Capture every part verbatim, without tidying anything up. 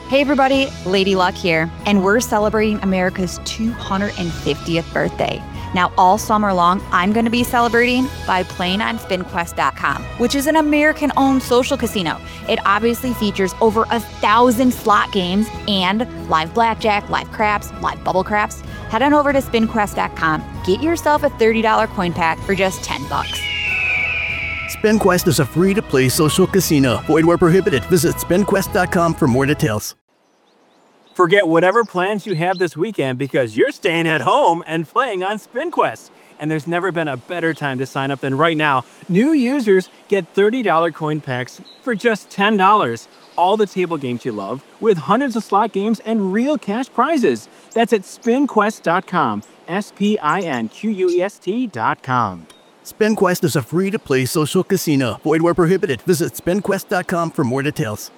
Hey everybody, Lady Luck here, and we're celebrating America's two hundred fiftieth birthday. Now, all summer long, I'm going to be celebrating by playing on spin quest dot com, which is an American-owned social casino. It obviously features over a thousand slot games and live blackjack, live craps, live bubble craps. Head on over to spin quest dot com, get yourself a thirty dollars coin pack for just ten bucks. SpinQuest is a free-to-play social casino. Void where prohibited. Visit spin quest dot com for more details. Forget whatever plans you have this weekend because you're staying at home and playing on SpinQuest. And there's never been a better time to sign up than right now. New users get thirty dollars coin packs for just ten dollars. All the table games you love with hundreds of slot games and real cash prizes. That's at spin quest dot com. S P I N Q U E S T dot com. SpinQuest is a free-to-play social casino. Void where prohibited. Visit spin quest dot com for more details.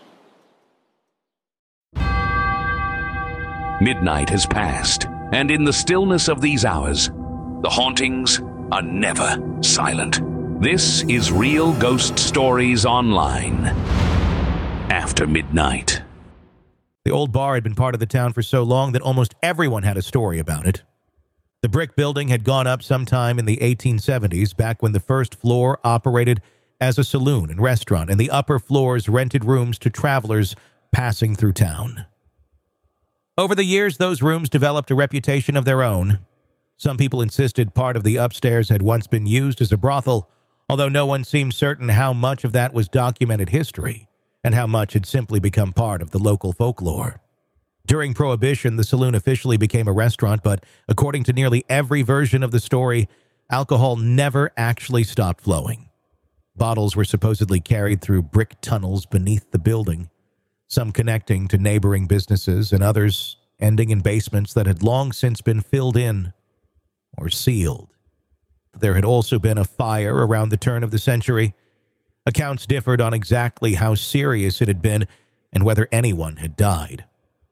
Midnight has passed, and in the stillness of these hours, the hauntings are never silent. This is Real Ghost Stories Online. After midnight. The old bar had been part of the town for so long that almost everyone had a story about it. The brick building had gone up sometime in the eighteen seventies, back when the first floor operated as a saloon and restaurant, and the upper floors rented rooms to travelers passing through town. Over the years, those rooms developed a reputation of their own. Some people insisted part of the upstairs had once been used as a brothel, although no one seemed certain how much of that was documented history and how much had simply become part of the local folklore. During Prohibition, the saloon officially became a restaurant, but according to nearly every version of the story, alcohol never actually stopped flowing. Bottles were supposedly carried through brick tunnels beneath the building, some connecting to neighboring businesses and others ending in basements that had long since been filled in or sealed. There had also been a fire around the turn of the century. Accounts differed on exactly how serious it had been and whether anyone had died.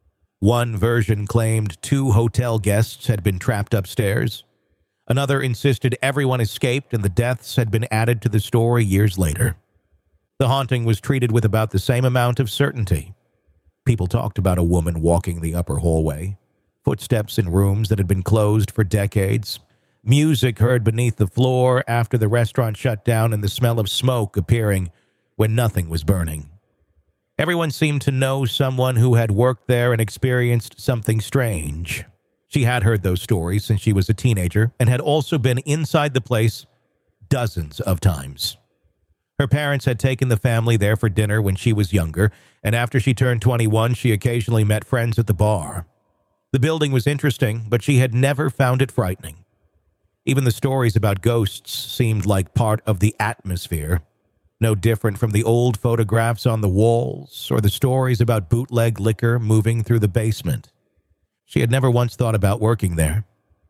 One version claimed two hotel guests had been trapped upstairs. Another insisted everyone escaped and the deaths had been added to the story years later. The haunting was treated with about the same amount of certainty. People talked about a woman walking the upper hallway, footsteps in rooms that had been closed for decades, music heard beneath the floor after the restaurant shut down, and the smell of smoke appearing when nothing was burning. Everyone seemed to know someone who had worked there and experienced something strange. She had heard those stories since she was a teenager and had also been inside the place dozens of times. Her parents had taken the family there for dinner when she was younger, and after she turned twenty-one, she occasionally met friends at the bar. The building was interesting, but she had never found it frightening. Even the stories about ghosts seemed like part of the atmosphere, no different from the old photographs on the walls or the stories about bootleg liquor moving through the basement. She had never once thought about working there.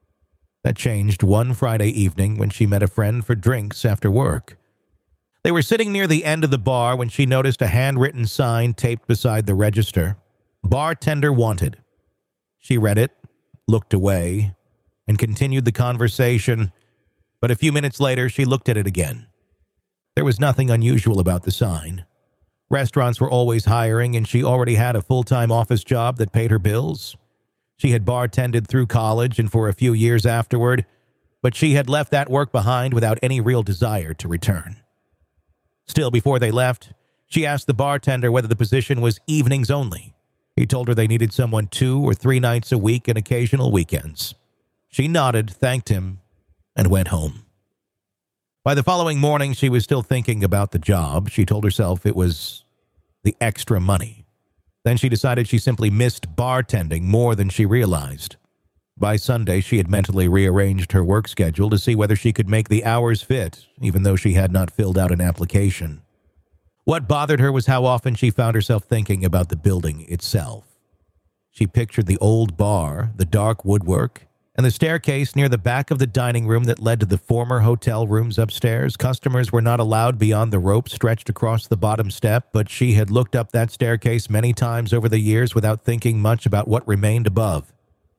That changed one Friday evening when she met a friend for drinks after work. They were sitting near the end of the bar when she noticed a handwritten sign taped beside the register. Bartender wanted. She read it, looked away, and continued the conversation, but a few minutes later she looked at it again. There was nothing unusual about the sign. Restaurants were always hiring, and she already had a full-time office job that paid her bills. She had bartended through college and for a few years afterward, but she had left that work behind without any real desire to return. Still, before they left, she asked the bartender whether the position was evenings only. He told her they needed someone two or three nights a week and occasional weekends. She nodded, thanked him, and went home. By the following morning, she was still thinking about the job. She told herself it was the extra money. Then she decided she simply missed bartending more than she realized. By Sunday, she had mentally rearranged her work schedule to see whether she could make the hours fit, even though she had not filled out an application. What bothered her was how often she found herself thinking about the building itself. She pictured the old bar, the dark woodwork, and the staircase near the back of the dining room that led to the former hotel rooms upstairs. Customers were not allowed beyond the rope stretched across the bottom step, but she had looked up that staircase many times over the years without thinking much about what remained above.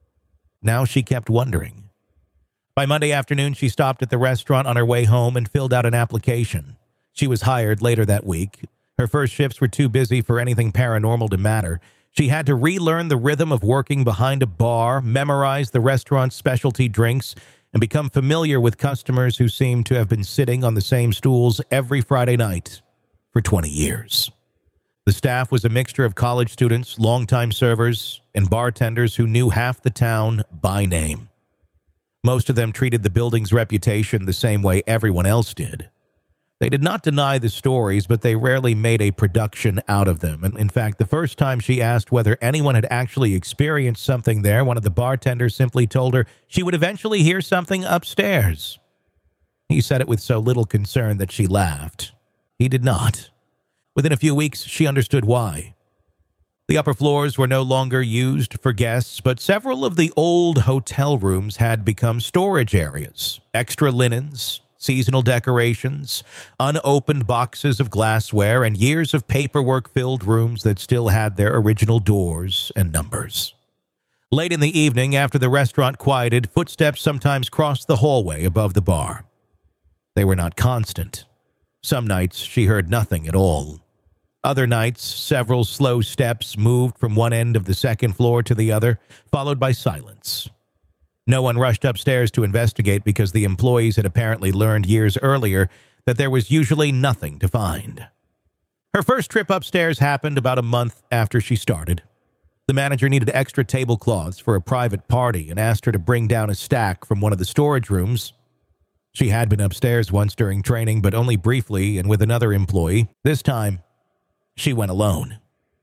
Now she kept wondering. By Monday afternoon, she stopped at the restaurant on her way home and filled out an application. She was hired later that week. Her first shifts were too busy for anything paranormal to matter. She had to relearn the rhythm of working behind a bar, memorize the restaurant's specialty drinks, and become familiar with customers who seemed to have been sitting on the same stools every Friday night for twenty years. The staff was a mixture of college students, longtime servers, and bartenders who knew half the town by name. Most of them treated the building's reputation the same way everyone else did. They did not deny the stories, but they rarely made a production out of them. And in fact, the first time she asked whether anyone had actually experienced something there, one of the bartenders simply told her she would eventually hear something upstairs. He said it with so little concern that she laughed. He did not. Within a few weeks, she understood why. The upper floors were no longer used for guests, but several of the old hotel rooms had become storage areas. Extra linens, seasonal decorations, unopened boxes of glassware, and years of paperwork-filled rooms that still had their original doors and numbers. Late in the evening, after the restaurant quieted, footsteps sometimes crossed the hallway above the bar. They were not constant. Some nights she heard nothing at all. Other nights, several slow steps moved from one end of the second floor to the other, followed by silence. No one rushed upstairs to investigate because the employees had apparently learned years earlier that there was usually nothing to find. Her first trip upstairs happened about a month after she started. The manager needed extra tablecloths for a private party and asked her to bring down a stack from one of the storage rooms. She had been upstairs once during training, but only briefly and with another employee. This time, she went alone.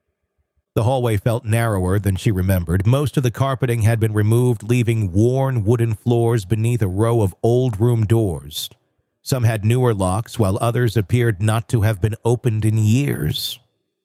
The hallway felt narrower than she remembered. Most of the carpeting had been removed, leaving worn wooden floors beneath a row of old room doors. Some had newer locks, while others appeared not to have been opened in years.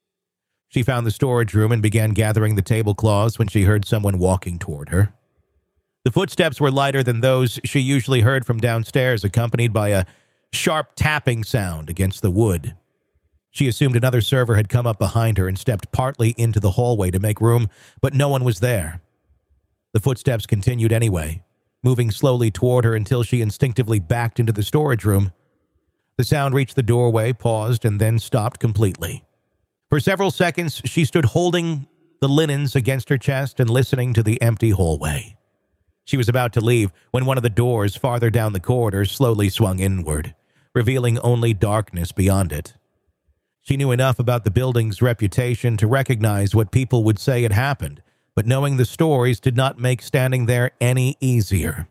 She found the storage room and began gathering the tablecloths when she heard someone walking toward her. The footsteps were lighter than those she usually heard from downstairs, accompanied by a sharp tapping sound against the wood. She assumed another server had come up behind her and stepped partly into the hallway to make room, but no one was there. The footsteps continued anyway, moving slowly toward her until she instinctively backed into the storage room. The sound reached the doorway, paused, and then stopped completely. For several seconds, she stood holding the linens against her chest and listening to the empty hallway. She was about to leave when one of the doors farther down the corridor slowly swung inward, revealing only darkness beyond it. She knew enough about the building's reputation to recognize what people would say had happened, but knowing the stories did not make standing there any easier.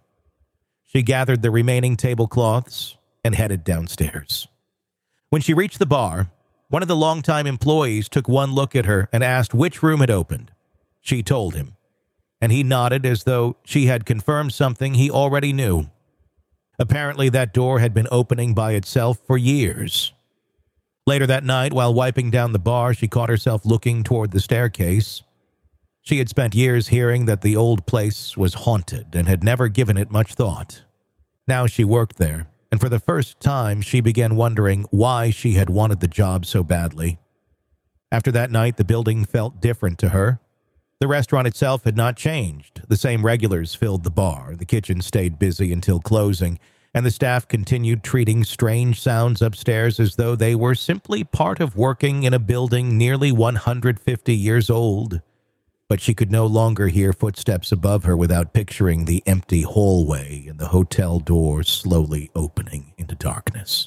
She gathered the remaining tablecloths and headed downstairs. When she reached the bar, one of the longtime employees took one look at her and asked which room had opened. She told him, and he nodded as though she had confirmed something he already knew. Apparently, that door had been opening by itself for years. Later that night, while wiping down the bar, she caught herself looking toward the staircase. She had spent years hearing that the old place was haunted and had never given it much thought. Now she worked there, and for the first time she began wondering why she had wanted the job so badly. After that night, the building felt different to her. The restaurant itself had not changed. The same regulars filled the bar, the kitchen stayed busy until closing, and the staff continued treating strange sounds upstairs as though they were simply part of working in a building nearly one hundred fifty years old. But she could no longer hear footsteps above her without picturing the empty hallway and the hotel door slowly opening into darkness.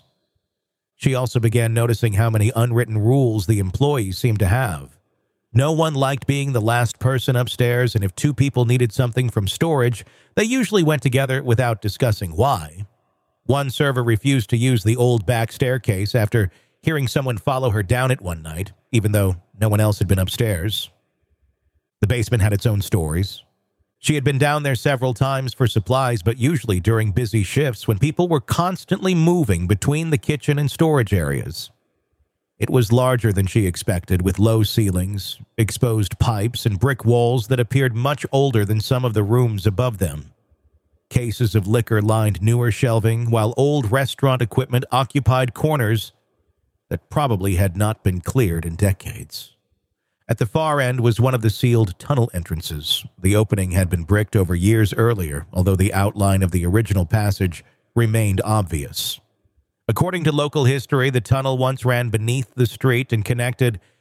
She also began noticing how many unwritten rules the employees seemed to have. No one liked being the last person upstairs, and if two people needed something from storage, they usually went together without discussing why. One server refused to use the old back staircase after hearing someone follow her down it one night, even though no one else had been upstairs. The basement had its own stories. She had been down there several times for supplies, but usually during busy shifts when people were constantly moving between the kitchen and storage areas. It was larger than she expected, with low ceilings, exposed pipes, and brick walls that appeared much older than some of the rooms above them. Cases of liquor lined newer shelving, while old restaurant equipment occupied corners that probably had not been cleared in decades. At the far end was one of the sealed tunnel entrances. The opening had been bricked over years earlier, although the outline of the original passage remained obvious. According to local history, the tunnel once ran beneath the street and connected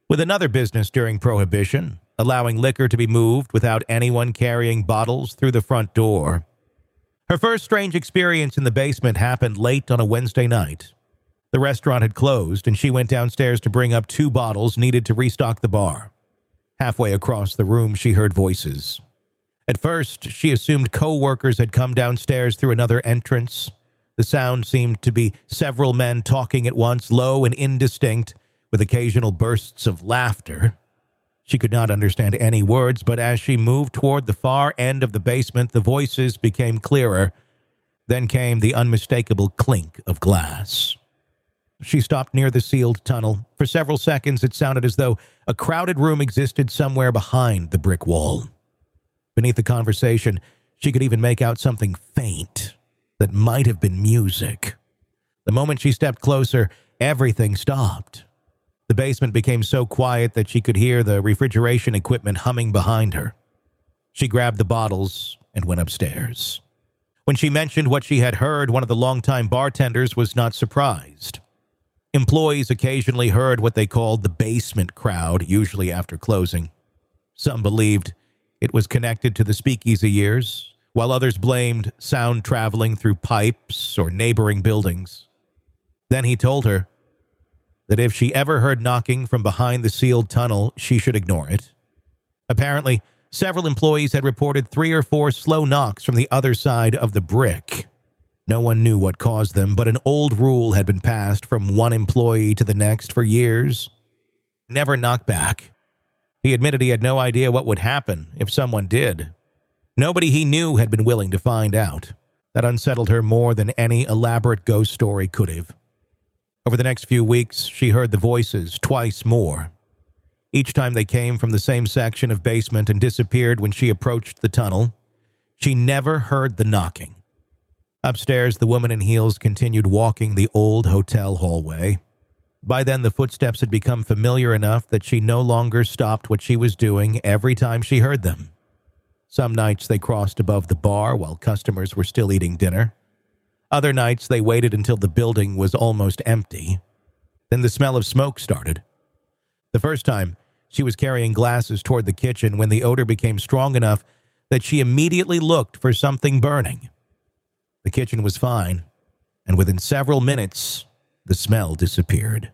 with another business during Prohibition, allowing liquor to be moved without anyone carrying bottles through the front door. Her first strange experience in the basement happened late on a Wednesday night. The restaurant had closed, and she went downstairs to bring up two bottles needed to restock the bar. Halfway across the room, she heard voices. At first, she assumed co-workers had come downstairs through another entrance. The sound seemed to be several men talking at once, low and indistinct, with occasional bursts of laughter. She could not understand any words, but as she moved toward the far end of the basement, the voices became clearer. Then came the unmistakable clink of glass. She stopped near the sealed tunnel. For several seconds, it sounded as though a crowded room existed somewhere behind the brick wall. Beneath the conversation, she could even make out something faint that might have been music. The moment she stepped closer, everything stopped. The basement became so quiet that she could hear the refrigeration equipment humming behind her. She grabbed the bottles and went upstairs. When she mentioned what she had heard, one of the longtime bartenders was not surprised. Employees occasionally heard what they called the basement crowd, usually after closing. Some believed it was connected to the speakeasy years, while others blamed sound traveling through pipes or neighboring buildings. Then he told her that if she ever heard knocking from behind the sealed tunnel, she should ignore it. Apparently, several employees had reported three or four slow knocks from the other side of the brick. No one knew what caused them, but an old rule had been passed from one employee to the next for years. Never knock back. He admitted he had no idea what would happen if someone did. Nobody he knew had been willing to find out. That unsettled her more than any elaborate ghost story could have. Over the next few weeks, she heard the voices twice more. Each time they came from the same section of basement and disappeared when she approached the tunnel. She never heard the knocking. Upstairs, the woman in heels continued walking the old hotel hallway. By then, the footsteps had become familiar enough that she no longer stopped what she was doing every time she heard them. Some nights they crossed above the bar while customers were still eating dinner. Other nights, they waited until the building was almost empty. Then the smell of smoke started. The first time, she was carrying glasses toward the kitchen when the odor became strong enough that she immediately looked for something burning. The kitchen was fine, and within several minutes, the smell disappeared.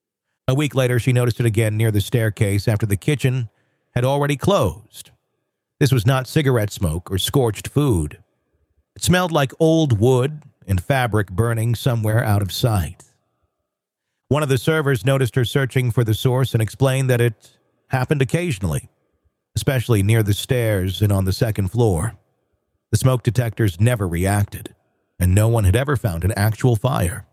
A week later, she noticed it again near the staircase after the kitchen had already closed. This was not cigarette smoke or scorched food. It smelled like old wood and fabric burning somewhere out of sight. One of the servers noticed her searching for the source and explained that it happened occasionally, especially near the stairs and on the second floor. The smoke detectors never reacted, and no one had ever found an actual fire.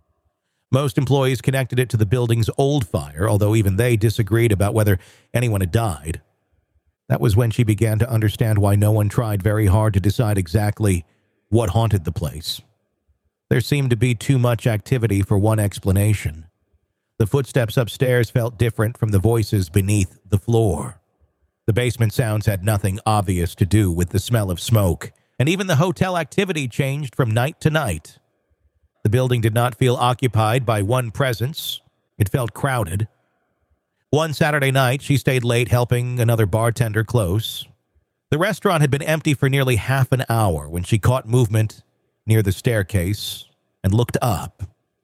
Most employees connected it to the building's old fire, although even they disagreed about whether anyone had died. That was when she began to understand why no one tried very hard to decide exactly what haunted the place. There seemed to be too much activity for one explanation. The footsteps upstairs felt different from the voices beneath the floor. The basement sounds had nothing obvious to do with the smell of smoke, and even the hotel activity changed from night to night. The building did not feel occupied by one presence. It felt crowded. One Saturday night, she stayed late helping another bartender close. The restaurant had been empty for nearly half an hour when she caught movement near the staircase and looked up.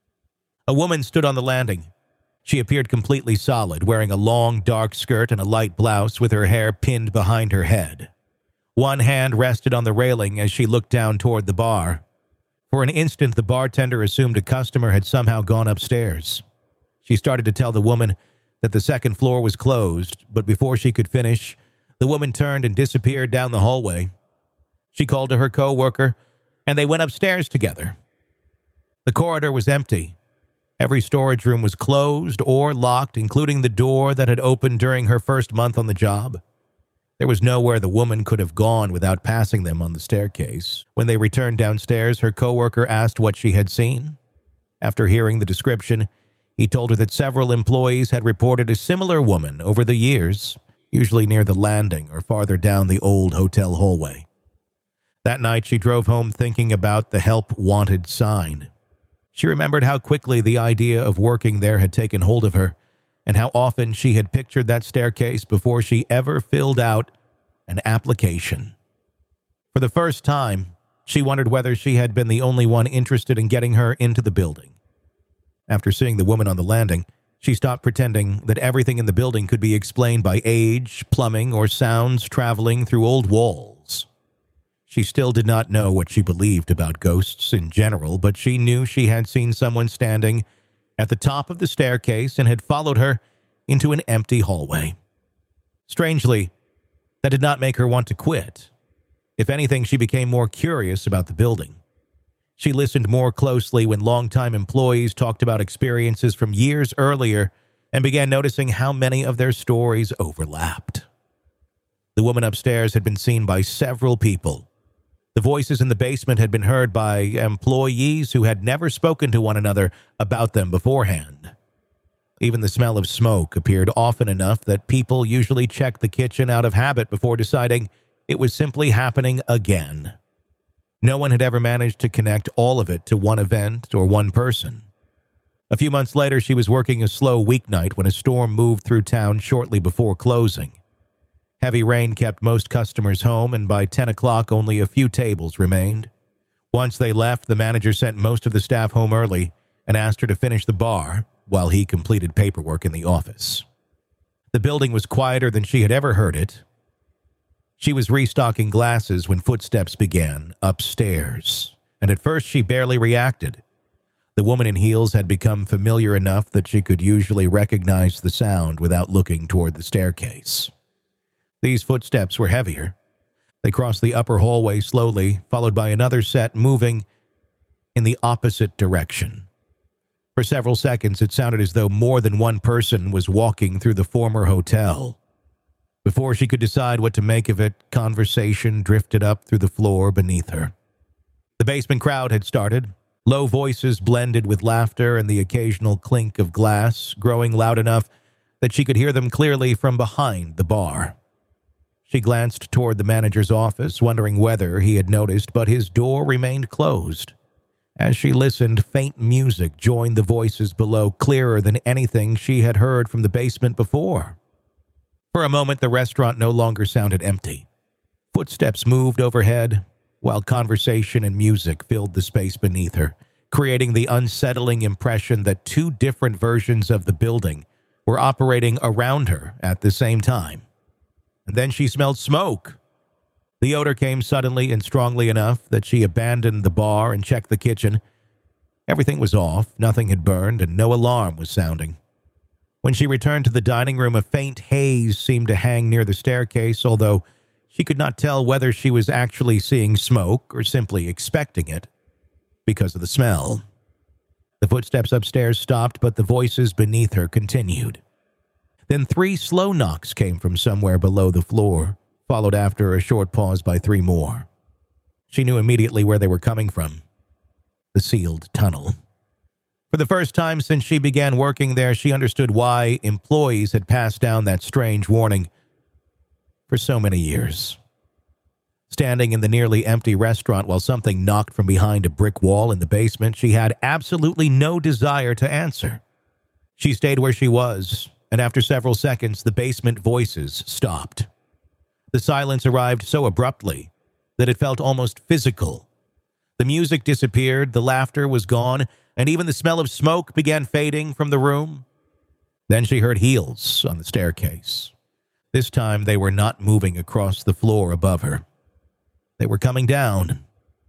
A woman stood on the landing. She appeared completely solid, wearing a long, dark skirt and a light blouse with her hair pinned behind her head. One hand rested on the railing as she looked down toward the bar. For an instant, the bartender assumed a customer had somehow gone upstairs. She started to tell the woman that the second floor was closed, but before she could finish, the woman turned and disappeared down the hallway. She called to her co-worker, and they went upstairs together. The corridor was empty. Every storage room was closed or locked, including the door that had opened during her first month on the job. There was nowhere the woman could have gone without passing them on the staircase. When they returned downstairs, her coworker asked what she had seen. After hearing the description, he told her that several employees had reported a similar woman over the years, usually near the landing or farther down the old hotel hallway. That night, she drove home thinking about the help wanted sign. She remembered how quickly the idea of working there had taken hold of her, and how often she had pictured that staircase before she ever filled out an application. For the first time, she wondered whether she had been the only one interested in getting her into the building. After seeing the woman on the landing, she stopped pretending that everything in the building could be explained by age, plumbing, or sounds traveling through old walls. She still did not know what she believed about ghosts in general, but she knew she had seen someone standing at the top of the staircase and had followed her into an empty hallway. Strangely, that did not make her want to quit. If anything, she became more curious about the building. She listened more closely when longtime employees talked about experiences from years earlier and began noticing how many of their stories overlapped. The woman upstairs had been seen by several people. The voices in the basement had been heard by employees who had never spoken to one another about them beforehand. Even the smell of smoke appeared often enough that people usually checked the kitchen out of habit before deciding it was simply happening again. No one had ever managed to connect all of it to one event or one person. A few months later, she was working a slow weeknight when a storm moved through town shortly before closing. Heavy rain kept most customers home, and by ten o'clock, only a few tables remained. Once they left, the manager sent most of the staff home early and asked her to finish the bar while he completed paperwork in the office. The building was quieter than she had ever heard it. She was restocking glasses when footsteps began upstairs, and at first she barely reacted. The woman in heels had become familiar enough that she could usually recognize the sound without looking toward the staircase. These footsteps were heavier. They crossed the upper hallway slowly, followed by another set moving in the opposite direction. For several seconds, it sounded as though more than one person was walking through the former hotel. Before she could decide what to make of it, conversation drifted up through the floor beneath her. The basement crowd had started. Low voices blended with laughter and the occasional clink of glass, growing loud enough that she could hear them clearly from behind the bar. She glanced toward the manager's office, wondering whether he had noticed, but his door remained closed. As she listened, faint music joined the voices below, clearer than anything she had heard from the basement before. For a moment, the restaurant no longer sounded empty. Footsteps moved overhead, while conversation and music filled the space beneath her, creating the unsettling impression that two different versions of the building were operating around her at the same time. And then she smelled smoke. The odor came suddenly and strongly enough that she abandoned the bar and checked the kitchen. Everything was off, nothing had burned, and no alarm was sounding. When she returned to the dining room, a faint haze seemed to hang near the staircase, although she could not tell whether she was actually seeing smoke or simply expecting it because of the smell. The footsteps upstairs stopped, but the voices beneath her continued. Then three slow knocks came from somewhere below the floor, followed after a short pause by three more. She knew immediately where they were coming from. The sealed tunnel. For the first time since she began working there, she understood why employees had passed down that strange warning for so many years. Standing in the nearly empty restaurant while something knocked from behind a brick wall in the basement, she had absolutely no desire to answer. She stayed where she was, and after several seconds, the basement voices stopped. The silence arrived so abruptly that it felt almost physical. The music disappeared, the laughter was gone, and even the smell of smoke began fading from the room. Then she heard heels on the staircase. This time they were not moving across the floor above her. They were coming down.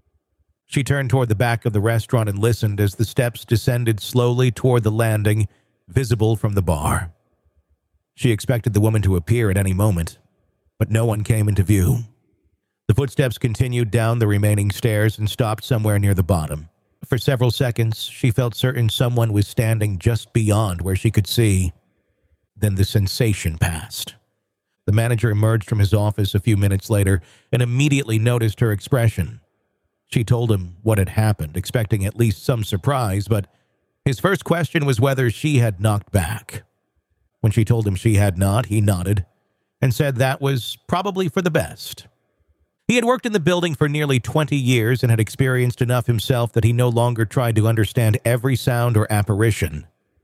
She turned toward the back of the restaurant and listened as the steps descended slowly toward the landing, visible from the bar. She expected the woman to appear at any moment, but no one came into view. The footsteps continued down the remaining stairs and stopped somewhere near the bottom. For several seconds, she felt certain someone was standing just beyond where she could see. Then the sensation passed. The manager emerged from his office a few minutes later and immediately noticed her expression. She told him what had happened, expecting at least some surprise, but his first question was whether she had knocked back. When she told him she had not, he nodded and said that was probably for the best. He had worked in the building for nearly twenty years and had experienced enough himself that he no longer tried to understand every sound or apparition.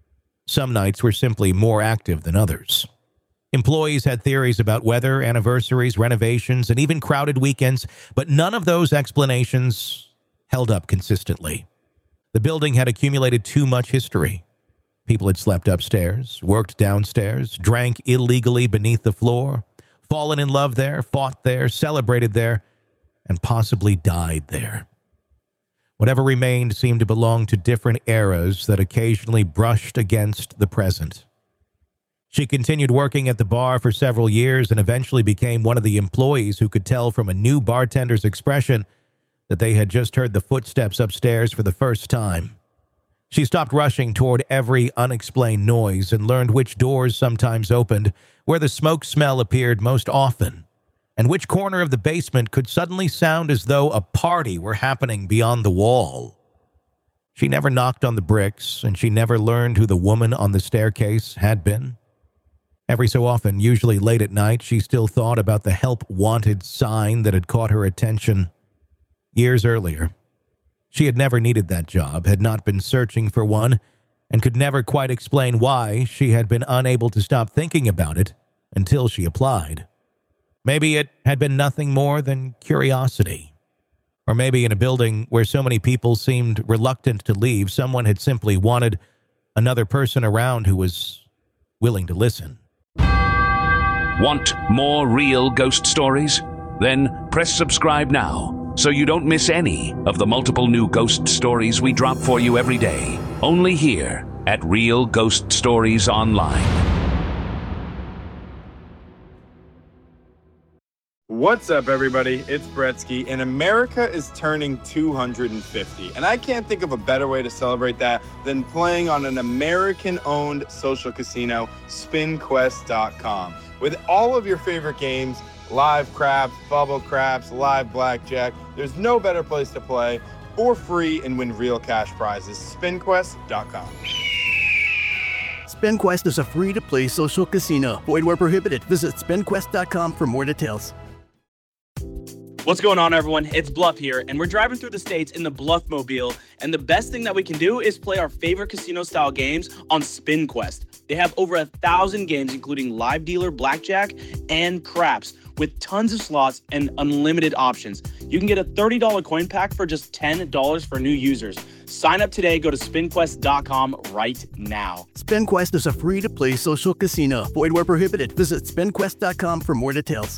Some nights were simply more active than others. Employees had theories about weather, anniversaries, renovations, and even crowded weekends, but none of those explanations held up consistently. The building had accumulated too much history. People had slept upstairs, worked downstairs, drank illegally beneath the floor, fallen in love there, fought there, celebrated there, and possibly died there. Whatever remained seemed to belong to different eras that occasionally brushed against the present. She continued working at the bar for several years and eventually became one of the employees who could tell from a new bartender's expression that they had just heard the footsteps upstairs for the first time. She stopped rushing toward every unexplained noise and learned which doors sometimes opened, where the smoke smell appeared most often, and which corner of the basement could suddenly sound as though a party were happening beyond the wall. She never knocked on the bricks, and she never learned who the woman on the staircase had been. Every so often, usually late at night, she still thought about the help wanted sign that had caught her attention years earlier. She had never needed that job, had not been searching for one, and could never quite explain why she had been unable to stop thinking about it until she applied. Maybe it had been nothing more than curiosity. Or maybe in a building where so many people seemed reluctant to leave, someone had simply wanted another person around who was willing to listen. Want more real ghost stories? Then press subscribe now so you don't miss any of the multiple new ghost stories we drop for you every day. Only here at Real Ghost Stories Online. What's up, everybody? It's Bretsky, and America is turning two hundred fifty. And I can't think of a better way to celebrate that than playing on an American-owned social casino, spin quest dot com. With all of your favorite games, live craps, bubble craps, live blackjack, there's no better place to play for free and win real cash prizes. spin quest dot com. SpinQuest is a free-to-play social casino. Void where prohibited. Visit spin quest dot com for more details. What's going on, everyone? It's Bluff here, and we're driving through the states in the Bluffmobile, and the best thing that we can do is play our favorite casino-style games on SpinQuest. They have over a thousand games, including live dealer, blackjack, and craps, with tons of slots and unlimited options. You can get a thirty dollars coin pack for just ten dollars for new users. Sign up today. Go to spin quest dot com right now. SpinQuest is a free-to-play social casino. Void where prohibited. Visit spin quest dot com for more details.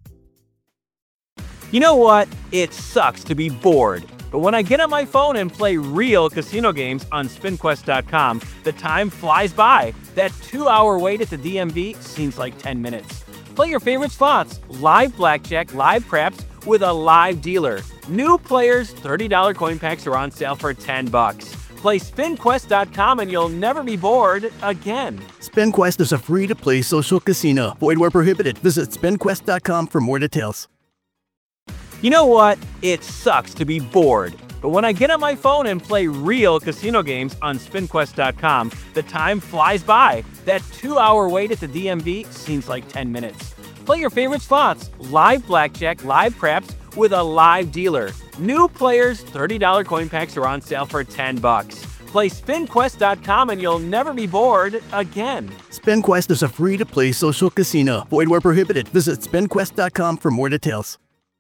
You know what? It sucks to be bored. But when I get on my phone and play real casino games on spin quest dot com, the time flies by. That two-hour wait at the D M V seems like ten minutes. Play your favorite slots, live blackjack, live craps, with a live dealer. New players, thirty dollars coin packs are on sale for ten bucks. Play spin quest dot com and you'll never be bored again. SpinQuest is a free-to-play social casino. Void where prohibited. Visit spin quest dot com for more details. You know what? It sucks to be bored. But when I get on my phone and play real casino games on spin quest dot com, the time flies by. That two-hour wait at the D M V seems like ten minutes. Play your favorite slots, live blackjack, live craps, with a live dealer. New players, thirty dollars coin packs are on sale for ten bucks. Play spin quest dot com and you'll never be bored again. SpinQuest is a free-to-play social casino. Void where prohibited. Visit spin quest dot com for more details.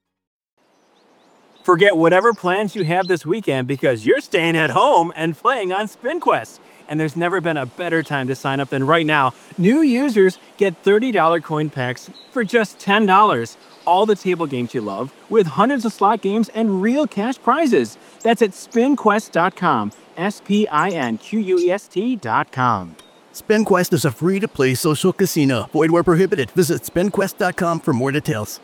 Forget whatever plans you have this weekend because you're staying at home and playing on SpinQuest. And there's never been a better time to sign up than right now. New users get thirty dollars coin packs for just ten dollars. All the table games you love, with hundreds of slot games and real cash prizes. That's at spin quest dot com. S P I N Q U E S T dot com. SpinQuest is a free-to-play social casino. Void where prohibited. Visit spin quest dot com for more details.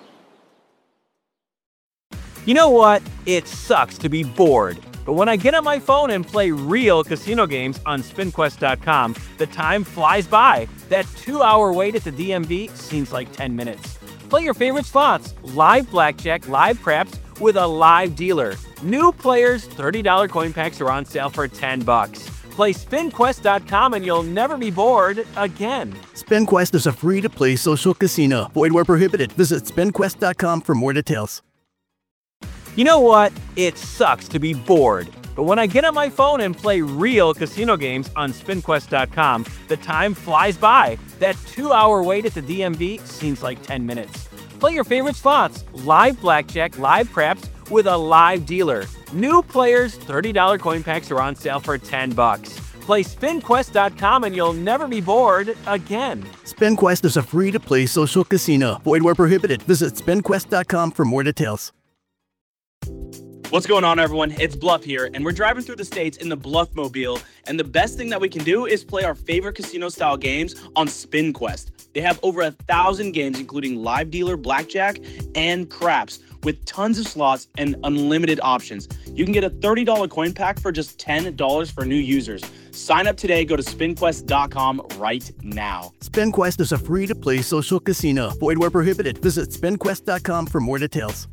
You know what? It sucks to be bored. But when I get on my phone and play real casino games on spin quest dot com, the time flies by. That two-hour wait at the D M V seems like ten minutes. Play your favorite slots, live blackjack, live craps, with a live dealer. New players, thirty dollars coin packs are on sale for ten bucks. Play spin quest dot com and you'll never be bored again. SpinQuest is a free-to-play social casino. Void where prohibited. Visit spin quest dot com for more details. You know what? It sucks to be bored. But when I get on my phone and play real casino games on spin quest dot com, the time flies by. That two-hour wait at the D M V seems like ten minutes. Play your favorite slots, live blackjack, live craps, with a live dealer. New players, thirty dollars coin packs are on sale for ten bucks. Play spin quest dot com and you'll never be bored again. SpinQuest is a free-to-play social casino. Void where prohibited. Visit spin quest dot com for more details. What's going on, everyone? It's Bluff here, and we're driving through the states in the Bluff Mobile, and the best thing that we can do is play our favorite casino-style games on SpinQuest. They have over a thousand games, including live dealer, blackjack, and craps, with tons of slots and unlimited options. You can get a thirty dollars coin pack for just ten dollars for new users. Sign up today. Go to spin quest dot com right now. SpinQuest is a free-to-play social casino. Void where prohibited. Visit spin quest dot com for more details.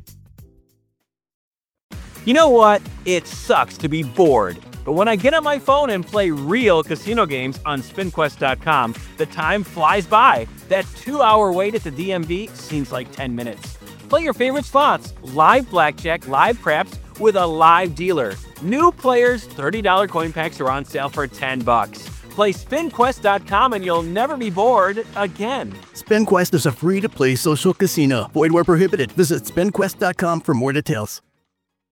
You know what? It sucks to be bored. But when I get on my phone and play real casino games on spin quest dot com, the time flies by. That two-hour wait at the D M V seems like ten minutes. Play your favorite slots, live blackjack, live craps, with a live dealer. New players, thirty dollars coin packs are on sale for ten bucks. Play spin quest dot com and you'll never be bored again. SpinQuest is a free-to-play social casino. Void where prohibited. Visit spin quest dot com for more details.